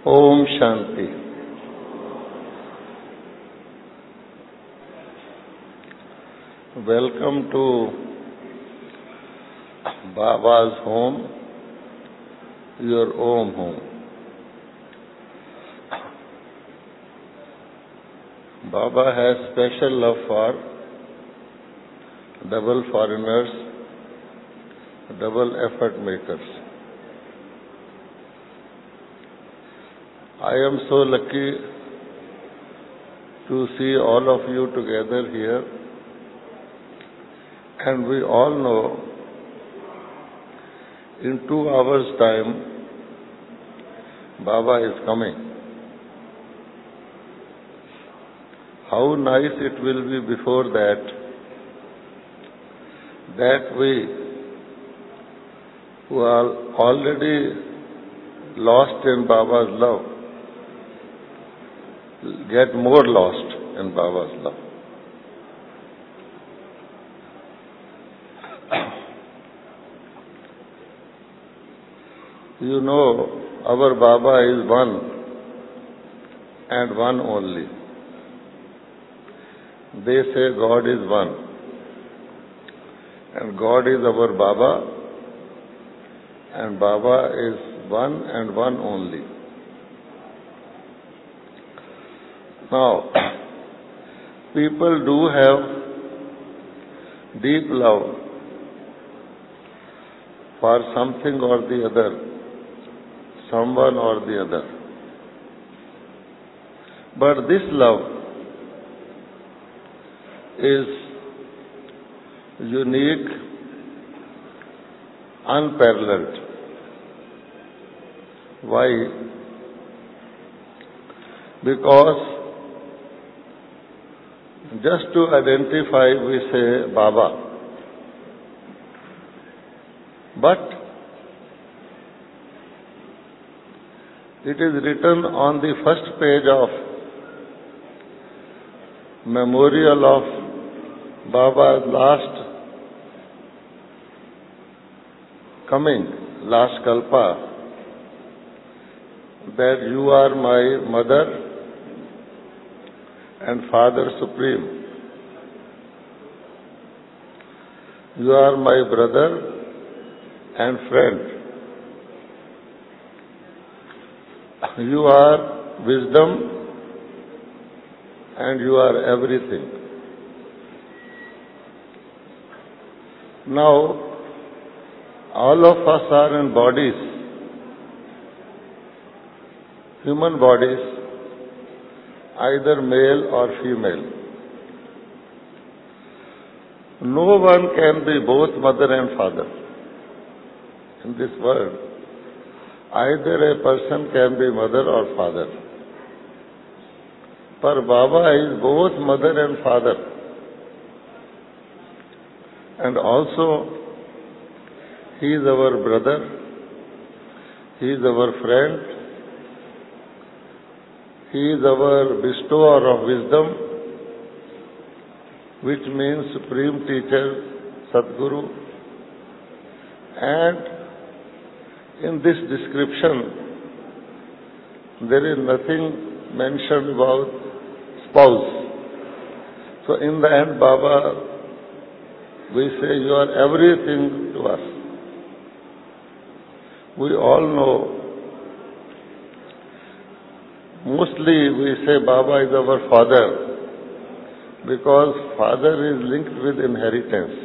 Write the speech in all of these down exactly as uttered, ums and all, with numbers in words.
Om Shanti. Welcome to Baba's home, your own home. Baba has special love for double foreigners, double effort makers. I am so lucky to see all of you together here, and we all know in two hours' time Baba is coming. How nice it will be before that, that we who are already lost in Baba's love get more lost in Baba's love. You know, our Baba is one and one only. They say God is one, and God is our Baba, and Baba is one and one only. Now, people do have deep love for something or the other, someone or the other. But this love is unique, unparalleled. Why? Because just to identify, we say Baba. But it is written on the first page of memorial of Baba's last coming, last Kalpa, that you are my mother and Father Supreme. You are my brother and friend. You are wisdom and you are everything. Now, all of us are in bodies, human bodies, either male or female. No one can be both mother and father. In this world, either a person can be mother or father. But Baba is both mother and father. And also, he is our brother, he is our friend, he is our bestower of wisdom, which means supreme teacher, Sadguru. And in this description, there is nothing mentioned about spouse. So in the end, Baba, we say you are everything to us. We all know, mostly we say Baba is our father because father is linked with inheritance.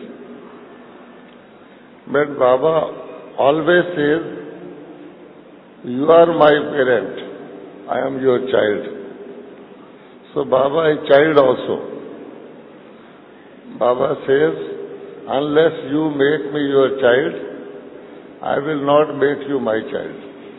But Baba always says, you are my parent, I am your child. So Baba is child also. Baba says, unless you make me your child, I will not make you my child.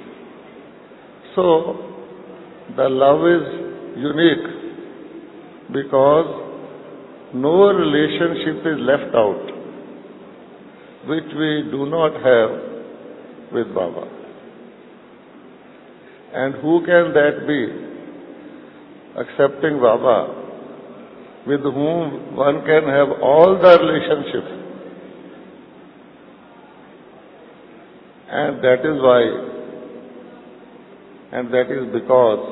So, the love is unique because no relationship is left out which we do not have with Baba. And who can that be? Accepting Baba, with whom one can have all the relationships. And that is why and that is because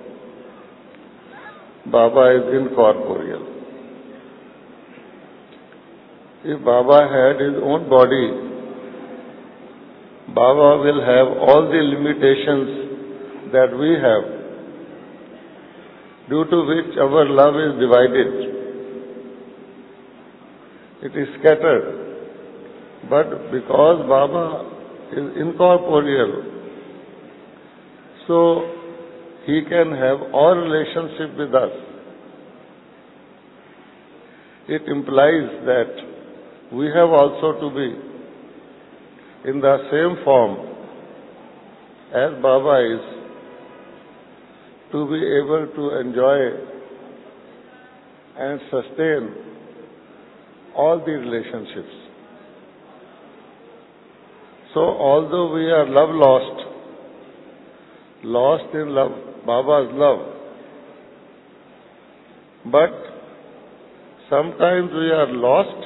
Baba is incorporeal. If Baba had his own body, Baba will have all the limitations that we have, due to which our love is divided. It is scattered. But because Baba is incorporeal, so he can have all relationship with us. It implies that we have also to be in the same form as Baba is, to be able to enjoy and sustain all the relationships. So although we are love lost, lost in love, Baba's love, but sometimes we are lost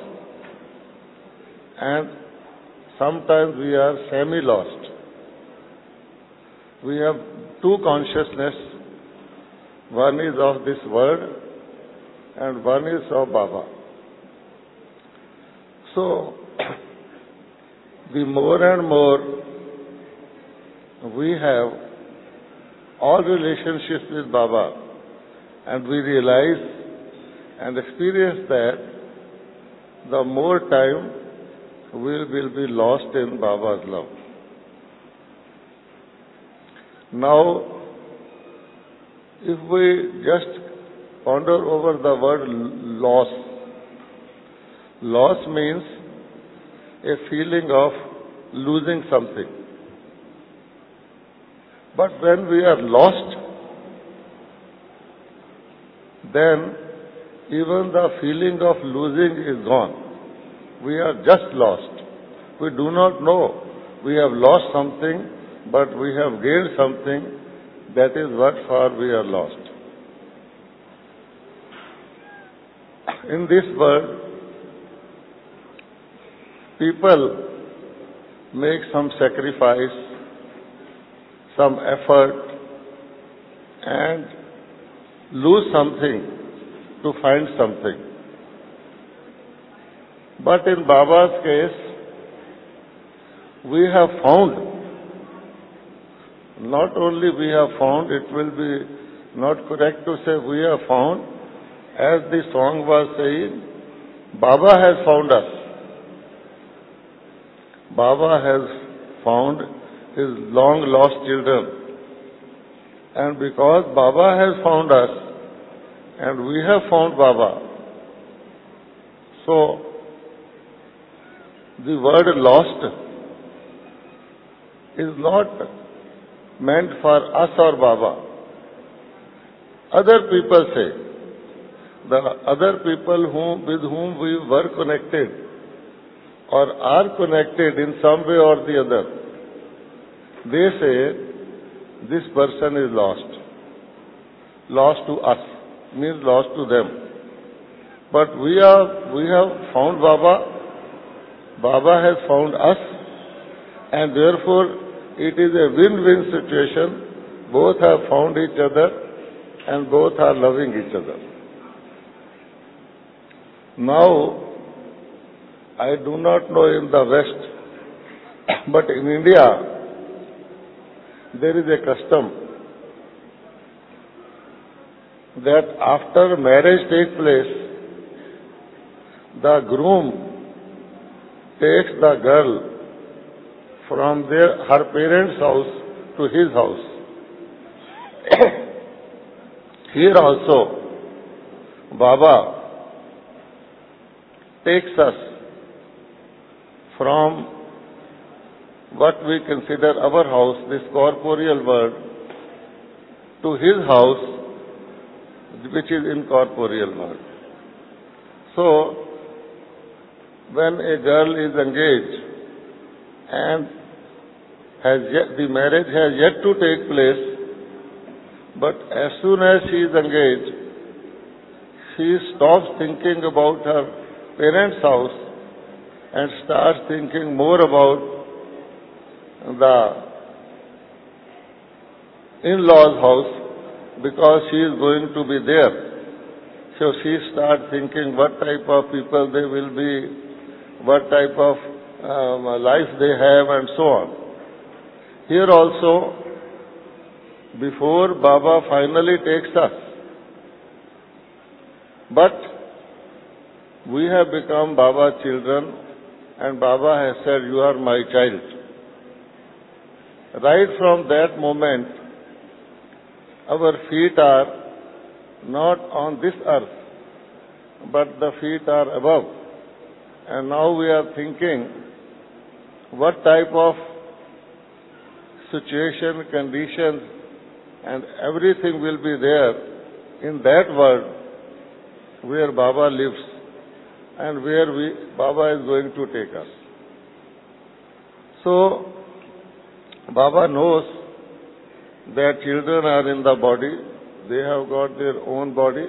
and sometimes we are semi-lost. We have two consciousness. One is of this world and one is of Baba. So, the more and more we have all relationships with Baba, and we realize and experience that, the more time we will be lost in Baba's love. Now, if we just ponder over the word loss, loss means a feeling of losing something. But when we are lost, then even the feeling of losing is gone. We are just lost. We do not know we have lost something, but we have gained something. That is what for we are lost. In this world, people make some sacrifice, some effort, and lose something to find something. But in Baba's case, we have found. Not only we have found, it will be not correct to say we have found. As the song was saying, Baba has found us. Baba has found his long lost children. And because Baba has found us, and we have found Baba, so the word lost is not meant for us or Baba. Other people say, the other people whom, with whom we were connected or are connected in some way or the other, they say this person is lost. Lost to us means lost to them. But we are, we have found Baba, Baba has found us, and therefore it is a win-win situation. Both have found each other and both are loving each other. Now, I do not know in the West, but in India, there is a custom that after marriage takes place, the groom takes the girl from their, her parents' house to his house. Here also, Baba takes us from what we consider our house, this corporeal world, to his house, which is incorporeal world. So, when a girl is engaged and has yet, the marriage has yet to take place, but as soon as she is engaged, she stops thinking about her parents' house and starts thinking more about the in-law's house because she is going to be there. So she starts thinking what type of people they will be, what type of um, life they have, and so on. Here also, before Baba finally takes us, but we have become Baba's children, and Baba has said, "You are my child." Right from that moment, our feet are not on this earth, but the feet are above. And now we are thinking what type of situation, conditions, and everything will be there in that world where Baba lives and where we, Baba is going to take us. So, Baba knows that children are in the body, they have got their own body.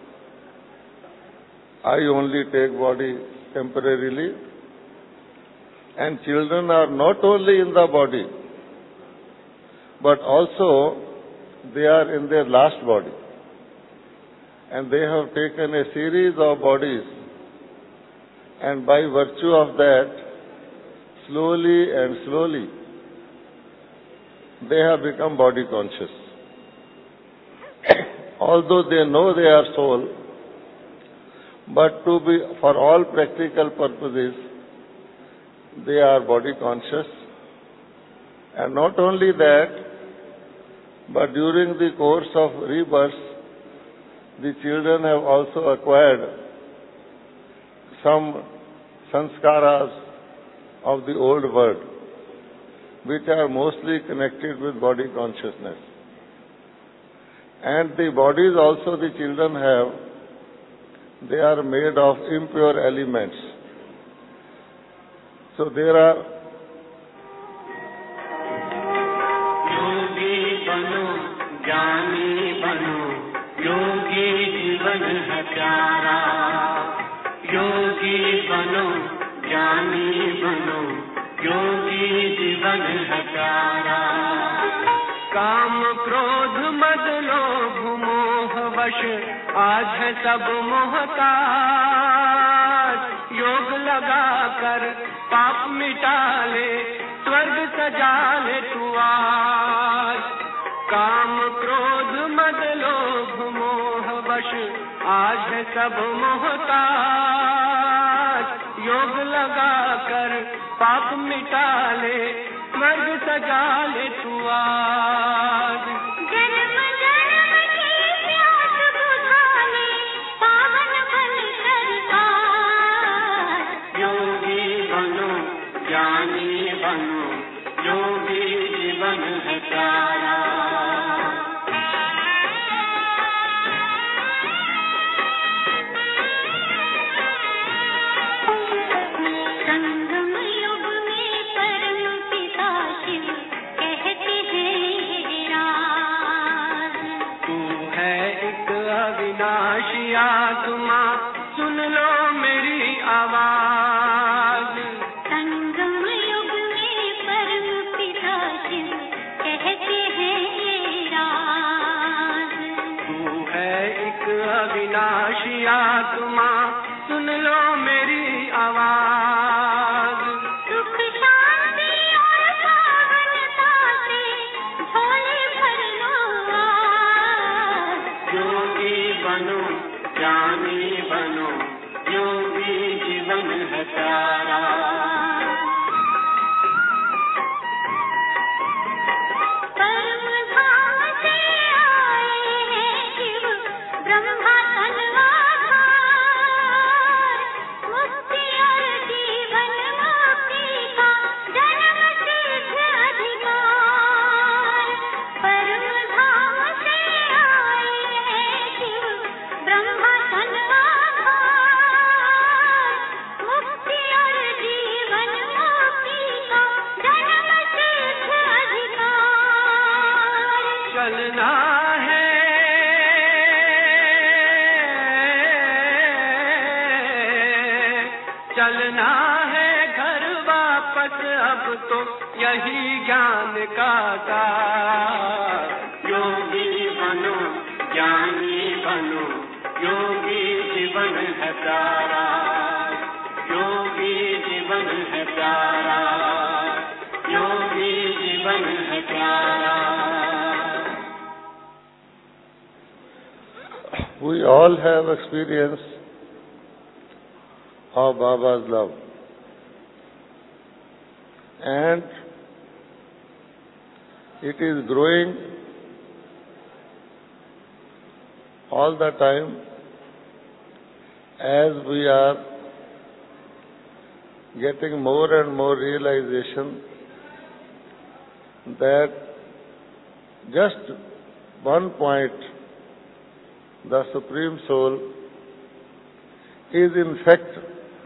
I only take body temporarily. And children are not only in the body, but also they are in their last body. And they have taken a series of bodies, and by virtue of that, slowly and slowly, they have become body conscious. Although they know they are soul, but to be, for all practical purposes, they are body conscious. And not only that, but during the course of rebirth, the children have also acquired some sanskaras of the old world, which are mostly connected with body consciousness. And the bodies also the children have, they are made of impure elements. So there are योगी बनो ज्ञानी बनो योगी जीवन है प्यारा योगी बनो ज्ञानी बनो योगी जीवन है प्यारा काम क्रोध मद लोभ मोह वश आज है सब मोहताज योग लगा कर पाप मिटा ले स्वर्ग सजा ले तू आज काम क्रोध मद लोभ मोह वश आज है सब मोहताज योग लगा कर पाप मिटा ले स्वर्ग सजा ले तू आज जन्म जन्म की प्यास बुझा ले पावन बन सरकार योगी बनो ज्ञानी बनो योगी जीवन है प्यारा संगम युग में परम पिता शिव कहते हैं राज तू है एक अविनाशी आत्मा सुन लो मेरी आवाज संगम युग में परम पिता शिव कहते हैं राज तू है एक अविनाशी आत्मा सुन लो मेरी आवाज सुख शांति और पावनता से झोले भर लो आज योगी बनो ज्ञानी बनो योगी जीवन है प्यारा परम धाम से आए हैं शिव ब्रह्मा तनवाधार मुक्ति और जीवन मुक्ति का जन्म सिद्ध अधिकार परम धाम से आए हैं शिव ब्रह्मा तनवाधार मुक्ति और जीवन मुक्ति का जन्म सिद्ध अधिकार चलना है चलना है घर वापस अब तो यही ज्ञान का सार योगी बनो ज्ञानी बनो, योगी जीवन है प्यारा, योगी जीवन है प्यारा, योगी जीवन है प्यारा। We all have experience of Baba's love, and it is growing all the time as we are getting more and more realization that just one point, the Supreme Soul, is in fact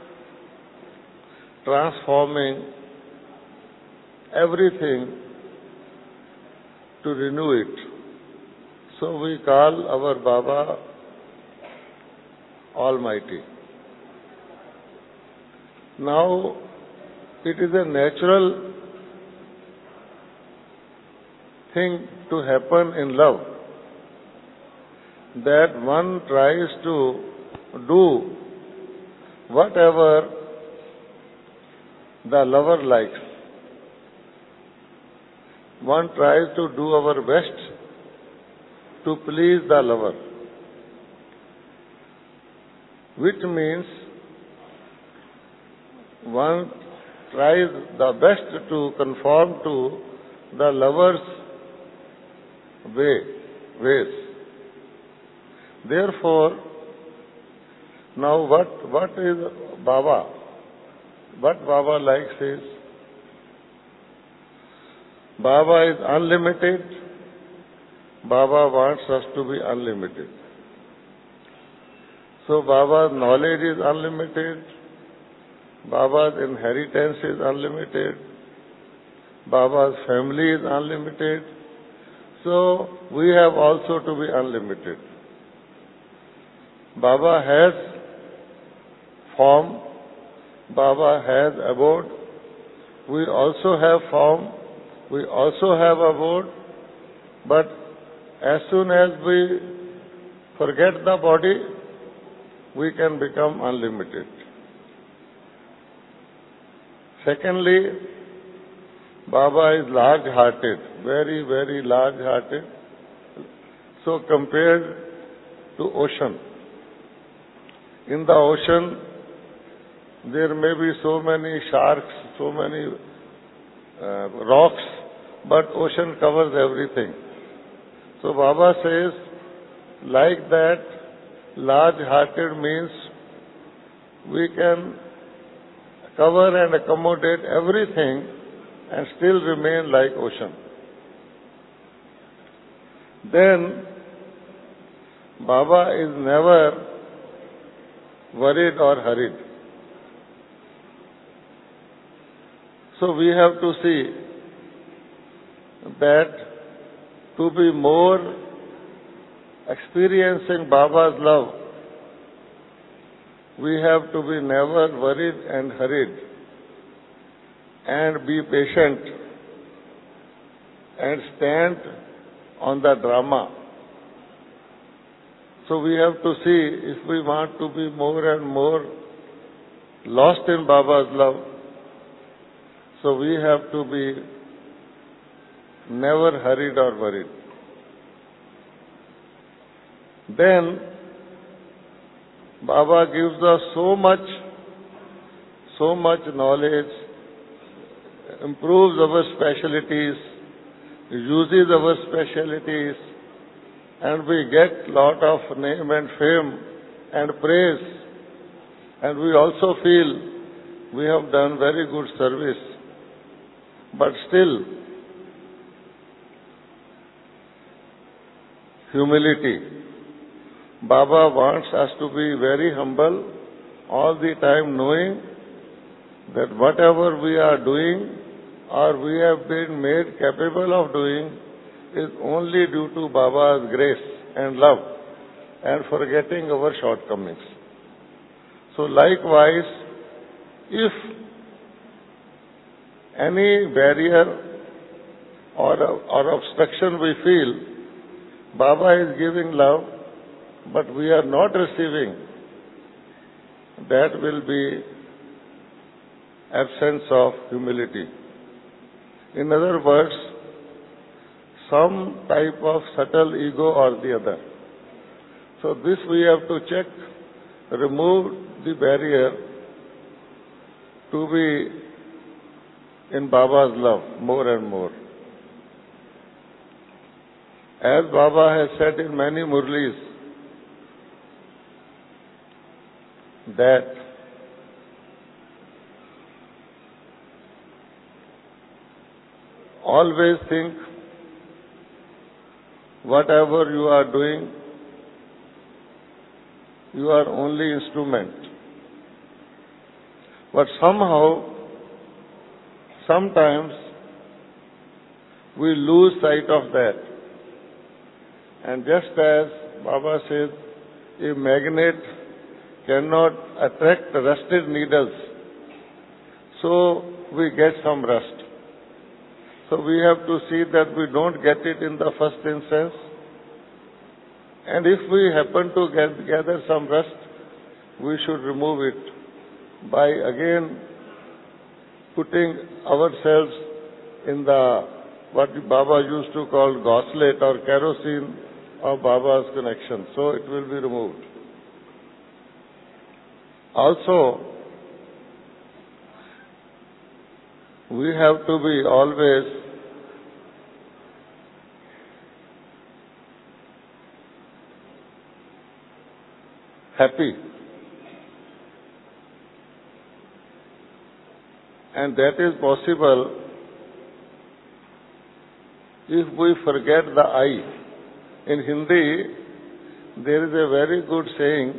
transforming everything to renew it. So we call our Baba Almighty. Now, it is a natural thing to happen in love, that one tries to do whatever the lover likes. One tries to do our best to please the lover, which means one tries the best to conform to the lover's way, ways. Therefore, now what, what is Baba? What Baba likes is, Baba is unlimited. Baba wants us to be unlimited. So Baba's knowledge is unlimited. Baba's inheritance is unlimited. Baba's family is unlimited. So we have also to be unlimited. Baba has form. Baba has abode. We also have form. We also have abode. But as soon as we forget the body, we can become unlimited. Secondly, Baba is large-hearted, very, very large-hearted. So compared to ocean, in the ocean, there may be so many sharks, so many uh, rocks, but ocean covers everything. So Baba says, like that, large-hearted means we can cover and accommodate everything and still remain like ocean. Then, Baba is never worried or hurried. So we have to see that to be more experiencing Baba's love, we have to be never worried and hurried, and be patient and stand on the drama. So we have to see, if we want to be more and more lost in Baba's love, so we have to be never hurried or worried. Then Baba gives us so much, so much knowledge, improves our specialities, uses our specialities, and we get lot of name and fame and praise. And we also feel we have done very good service. But still, humility. Baba wants us to be very humble all the time, knowing that whatever we are doing or we have been made capable of doing is only due to Baba's grace and love, and forgetting our shortcomings. So likewise, if any barrier or, or obstruction we feel, Baba is giving love, but we are not receiving. That will be absence of humility. In other words, some type of subtle ego or the other. So this we have to check, remove the barrier to be in Baba's love more and more. As Baba has said in many Murlis, that always think whatever you are doing, you are only instrument. But somehow, sometimes, we lose sight of that. And just as Baba says, a magnet cannot attract rusted needles, so we get some rust. So we have to see that we don't get it in the first instance. And if we happen to get, gather some rust, we should remove it by again putting ourselves in the, what Baba used to call goslet or kerosene of Baba's connection. So it will be removed. Also, we have to be always happy. And that is possible if we forget the I. In Hindi, there is a very good saying,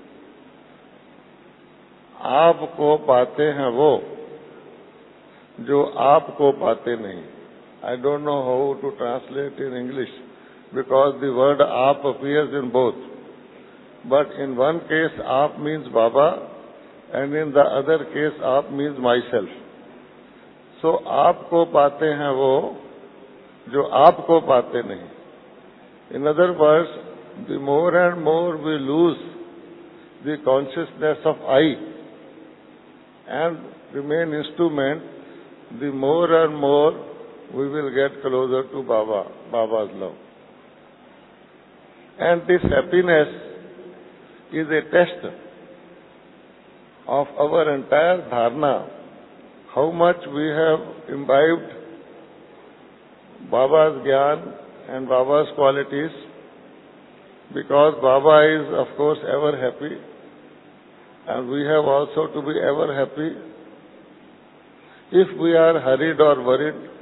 आपको पाते हैं वो जो आपको पाते नहीं. I don't know how to translate in English because the word aap appears in both. But in one case, aap means Baba, and in the other case, aap means myself. So, आपको पाते हैं वो जो आपको पाते नहीं. In other words, the more and more we lose the consciousness of I and remain instrument, the more and more we will get closer to Baba, Baba's love. And this happiness is a test of our entire dharana, how much we have imbibed Baba's Gyan and Baba's qualities, because Baba is, of course, ever happy, and we have also to be ever happy. If we are hurried or worried,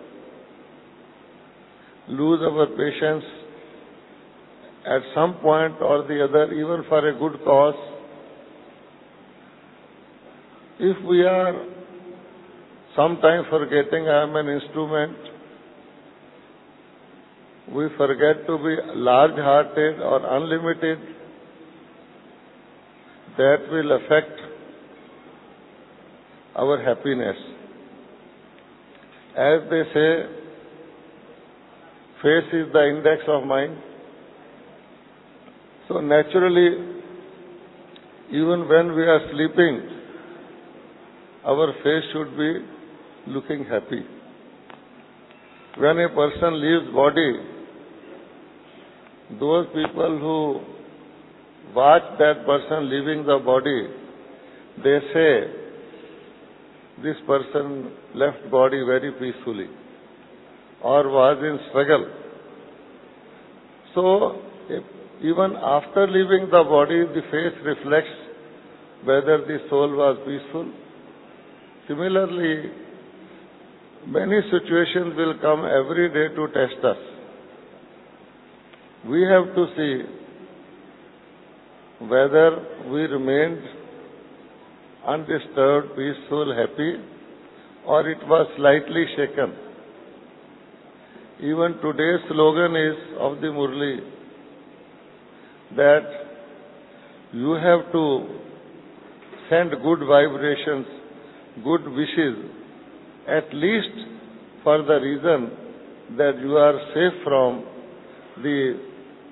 lose our patience at some point or the other, even for a good cause, if we are sometime forgetting I am an instrument, we forget to be large-hearted or unlimited, that will affect our happiness. As they say, face is the index of mind. So naturally, even when we are sleeping, our face should be looking happy. When a person leaves body, those people who watch that person leaving the body, they say, this person left body very peacefully or was in struggle. So, if even after leaving the body, the face reflects whether the soul was peaceful. Similarly, many situations will come every day to test us. We have to see whether we remained undisturbed, peaceful, happy, or it was slightly shaken. Even today's slogan is of the Murli that you have to send good vibrations, good wishes, at least for the reason that you are safe from the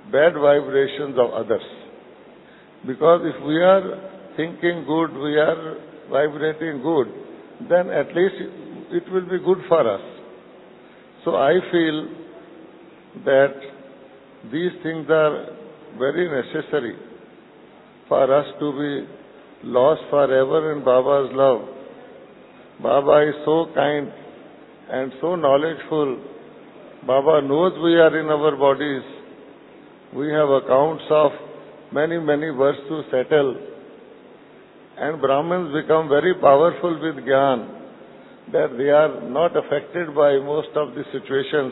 bad vibrations of others. Because if we are thinking good, we are vibrating good, then at least it will be good for us. So I feel that these things are very necessary for us to be lost forever in Baba's love. Baba is so kind and so knowledgeful. Baba knows we are in our bodies. We have accounts of many, many births to settle. And Brahmins become very powerful with Gyan, that they are not affected by most of the situations.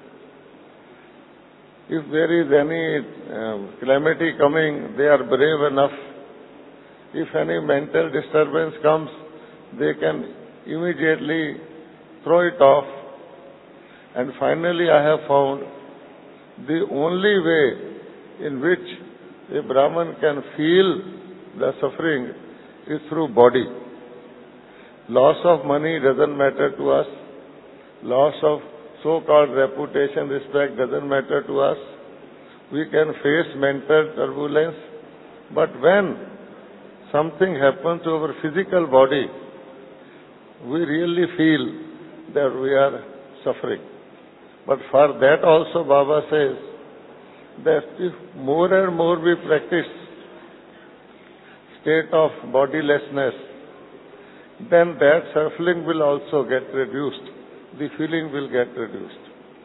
If there is any um, calamity coming, they are brave enough. If any mental disturbance comes, they can immediately throw it off. And finally, I have found the only way in which a Brahman can feel the suffering is through body. Loss of money doesn't matter to us. Loss of so-called reputation, respect doesn't matter to us. We can face mental turbulence. But when something happens to our physical body, we really feel that we are suffering. But for that also Baba says that if more and more we practice state of bodilessness, then that suffering will also get reduced. The feeling will get reduced.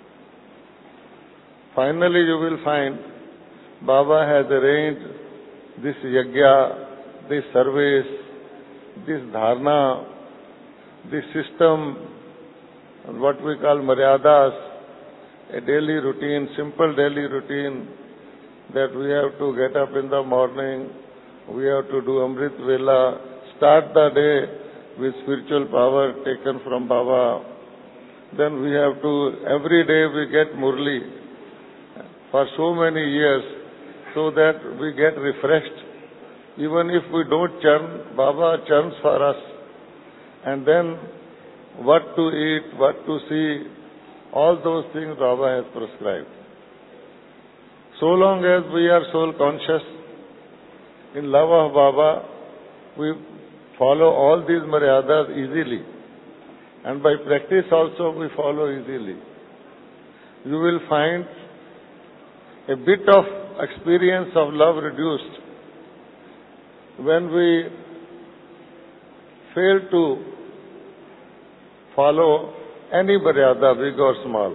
Finally, you will find Baba has arranged this yajna, this service, this dharna, this system, what we call maryadas, a daily routine, simple daily routine, that we have to get up in the morning, we have to do Amrit Vela, start the day with spiritual power taken from Baba. Then we have to, every day we get Murli for so many years so that we get refreshed. Even if we don't churn, Baba churns for us. And then what to eat, what to see, all those things Baba has prescribed. So long as we are soul conscious, in love of Baba, we follow all these maryadas easily. And by practice also we follow easily. You will find a bit of experience of love reduced when we fail to follow any maryada, big or small.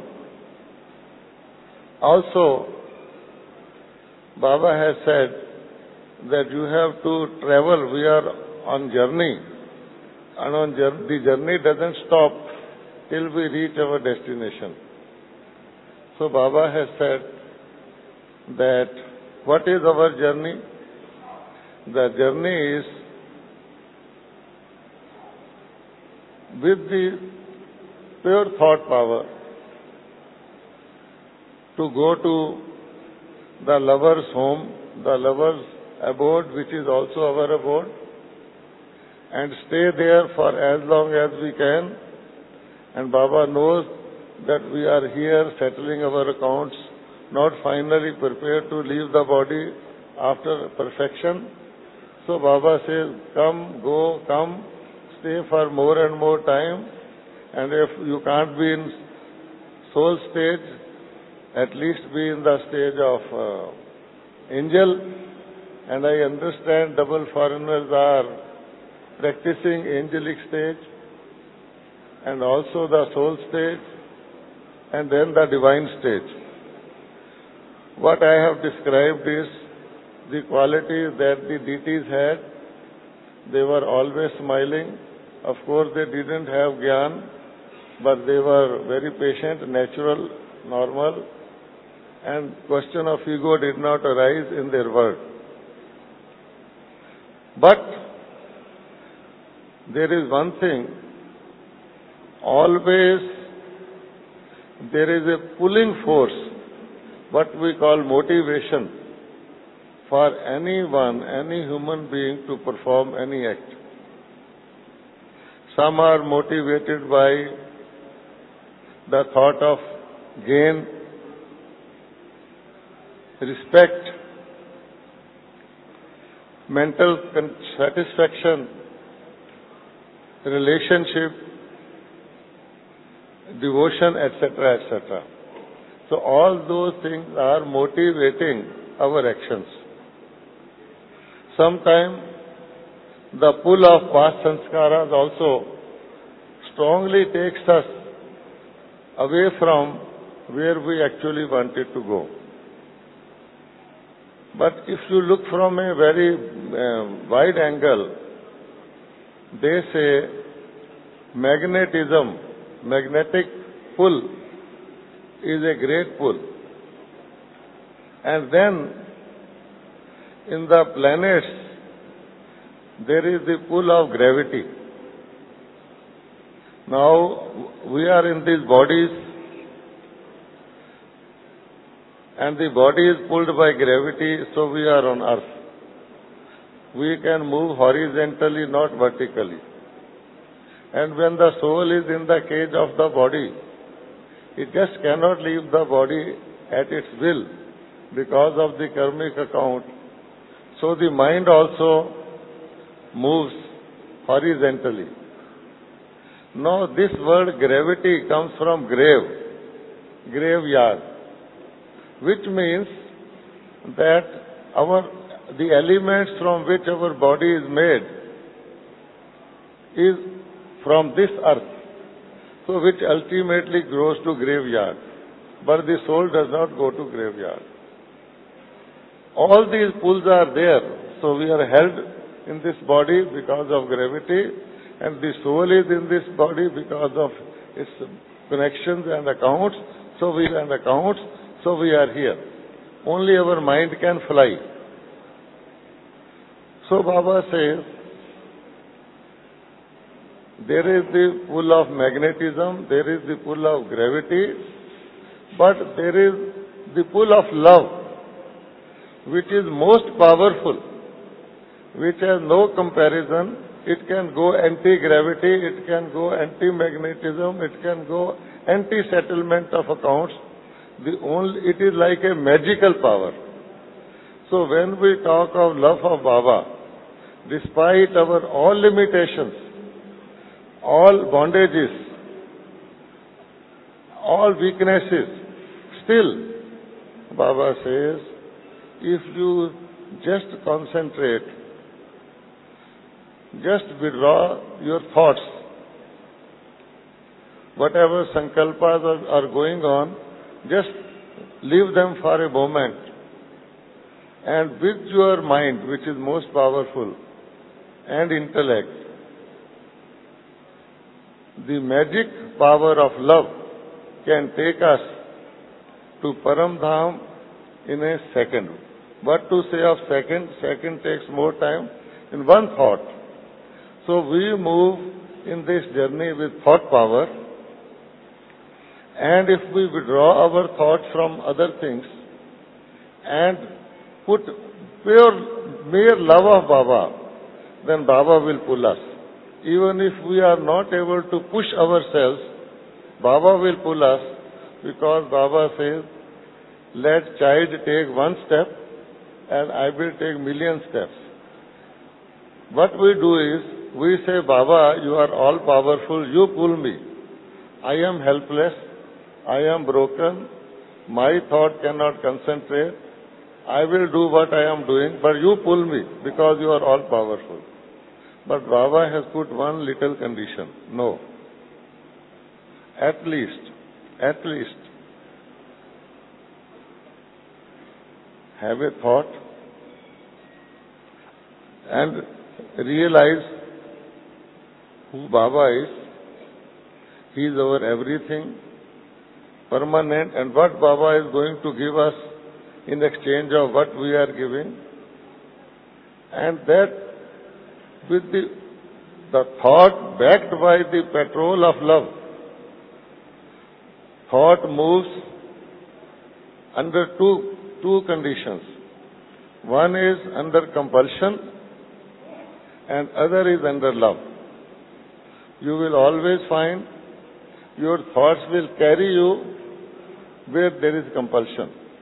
Also, Baba has said that you have to travel. We are on journey. And on journey, the journey doesn't stop till we reach our destination. So Baba has said that what is our journey? The journey is with the pure thought power to go to the lover's home, the lover's abode, which is also our abode, and stay there for as long as we can. And Baba knows that we are here settling our accounts, not finally prepared to leave the body after perfection. So Baba says, come, go, come, stay for more and more time. And if you can't be in soul stage, at least be in the stage of uh, angel. And I understand double foreigners are practicing angelic stage and also the soul stage and then the divine stage. What I have described is the qualities that the deities had. They were always smiling. Of course, they didn't have Gyan, but they were very patient, natural, normal, and question of ego did not arise in their word. But there is one thing, always there is a pulling force, what we call motivation, for anyone, any human being to perform any act. Some are motivated by the thought of gain. respect, mental satisfaction, relationship, devotion, et cetera, et cetera. So all those things are motivating our actions. Sometimes the pull of past sanskaras also strongly takes us away from where we actually wanted to go. But if you look from a very uh, wide angle, they say magnetism, magnetic pull is a great pull. And then in the planets, there is the pull of gravity. Now, we are in these bodies, and the body is pulled by gravity, so we are on earth. We can move horizontally, not vertically. And when the soul is in the cage of the body, it just cannot leave the body at its will because of the karmic account. So the mind also moves horizontally. Now this word gravity comes from grave, graveyard, which means that our the elements from which our body is made is from this earth, so which ultimately goes to graveyard. But the soul does not go to graveyard. All these pulls are there, so we are held in this body because of gravity, and the soul is in this body because of its connections and accounts, so we and accounts, so we are here. Only our mind can fly. So Baba says, there is the pull of magnetism, there is the pull of gravity, but there is the pull of love, which is most powerful, which has no comparison. It can go anti-gravity, it can go anti-magnetism, it can go anti-settlement of accounts. The only, it is like a magical power. So when we talk of love of Baba, despite our all limitations, all bondages, all weaknesses, still, Baba says, if you just concentrate, just withdraw your thoughts, whatever sankalpas are, are going on, just leave them for a moment, and with your mind, which is most powerful, and intellect, the magic power of love can take us to Param Dham in a second. What to say of second? Second takes more time. In one thought. So we move in this journey with thought power, and if we withdraw our thoughts from other things and put pure, mere love of Baba, then Baba will pull us. Even if we are not able to push ourselves, Baba will pull us, because Baba says, let child take one step and I will take million steps. What we do is, we say, Baba, you are all powerful, you pull me. I am helpless, I am broken, my thought cannot concentrate, I will do what I am doing, but you pull me because you are all powerful. But Baba has put one little condition. No. At least, at least, have a thought and realize who Baba is. He is our everything, permanent, and what Baba is going to give us in exchange of what we are giving. And that with the, the thought backed by the petrol of love. Thought moves under two, two conditions. One is under compulsion and other is under love. You will always find your thoughts will carry you where there is compulsion.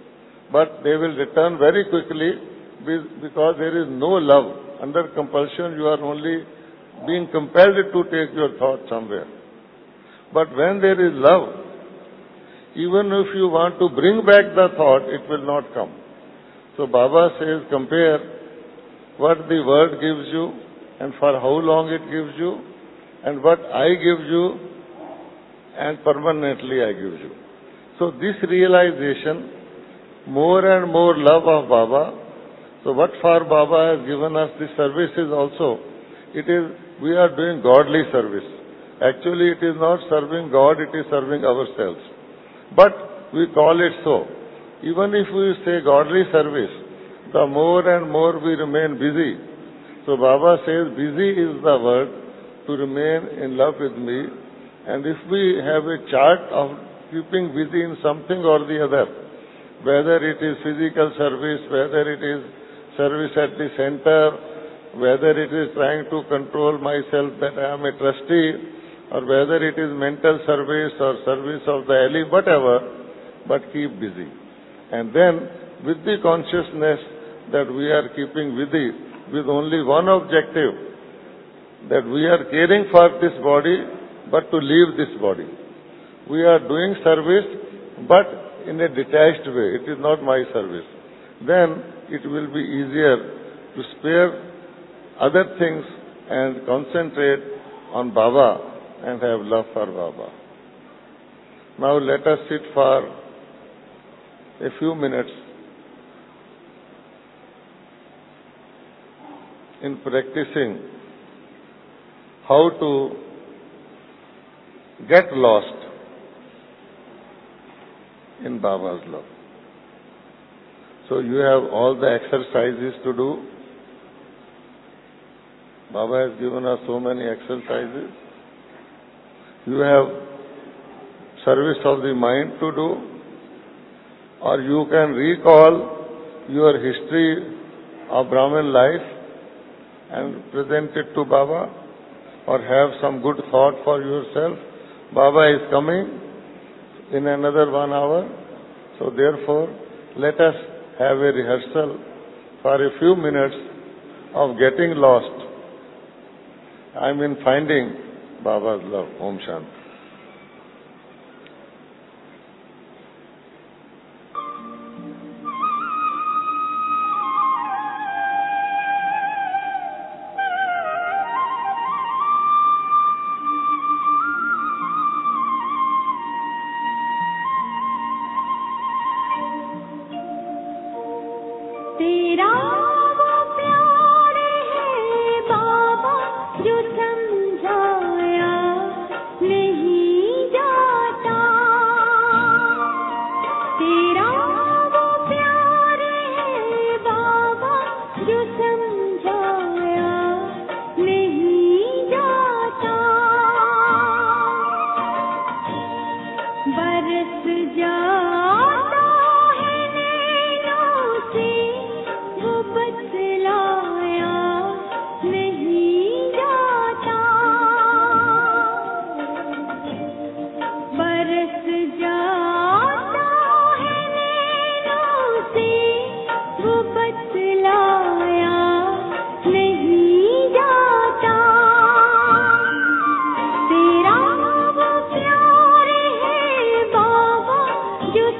but they will return very quickly because there is no love. Under compulsion, you are only being compelled to take your thought somewhere. But when there is love, even if you want to bring back the thought, it will not come. So Baba says, compare what the word gives you and for how long it gives you and what I give you and permanently I give you. So this realization, more and more love of Baba. So what for Baba has given us the services also, it is, we are doing godly service. Actually it is not serving God, it is serving ourselves. But we call it so. Even if we say godly service, the more and more we remain busy. So Baba says busy is the word to remain in love with me. And if we have a chart of keeping busy in something or the other, whether it is physical service, whether it is service at the center, whether it is trying to control myself that I am a trustee, or whether it is mental service or service of the alley, whatever, but keep busy. And then with the consciousness that we are keeping busy with only one objective, that we are caring for this body, but to leave this body. We are doing service, but in a detached way. It is not my service. Then it will be easier to spare other things and concentrate on Baba and have love for Baba. Now let us sit for a few minutes in practicing how to get lost in Baba's love. So you have all the exercises to do. Baba has given us so many exercises. You have service of the mind to do, or you can recall your history of Brahmin life and present it to Baba, or have some good thought for yourself. Baba is coming in another one hour. So therefore, let us have a rehearsal for a few minutes of getting lost. I mean finding Baba's love. Om Shanti. You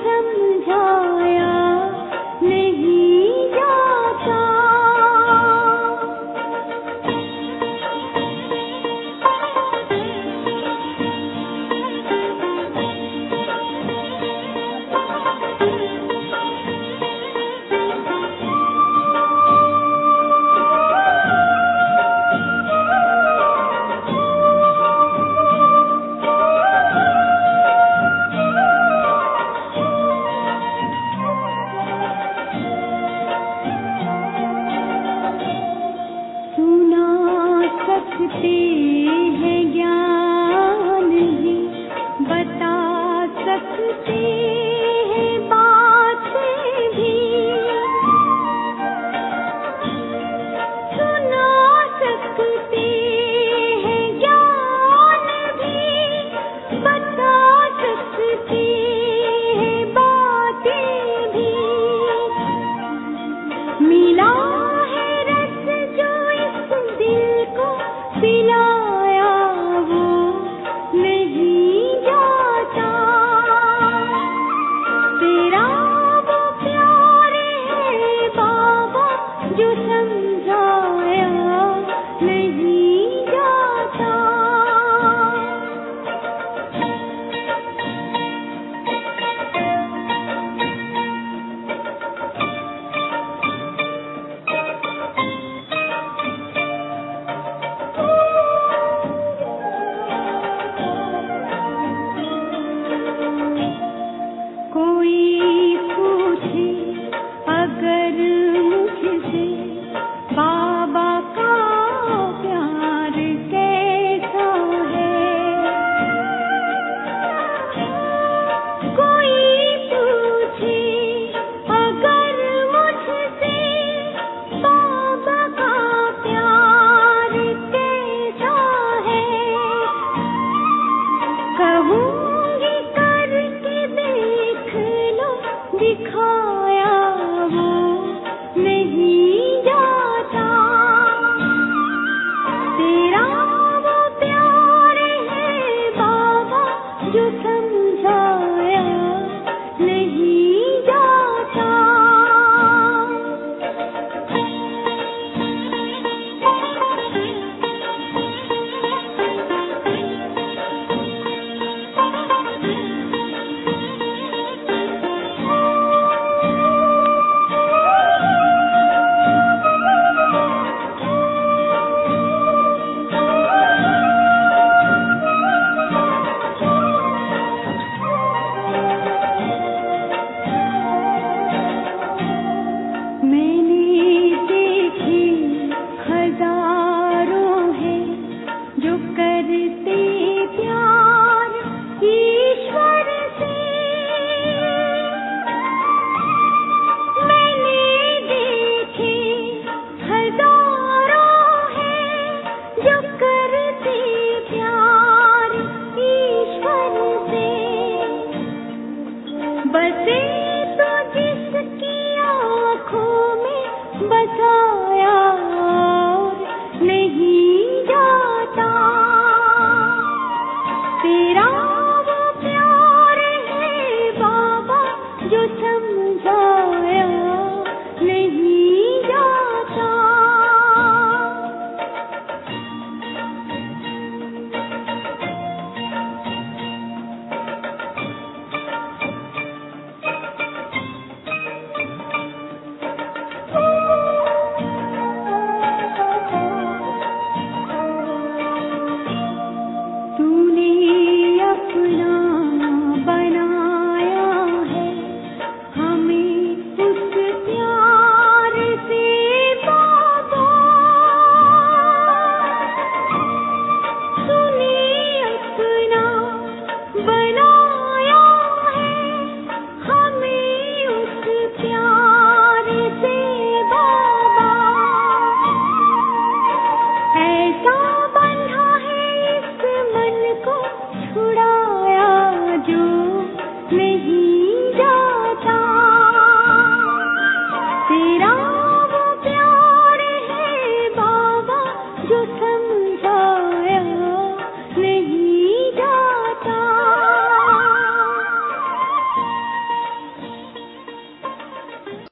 बना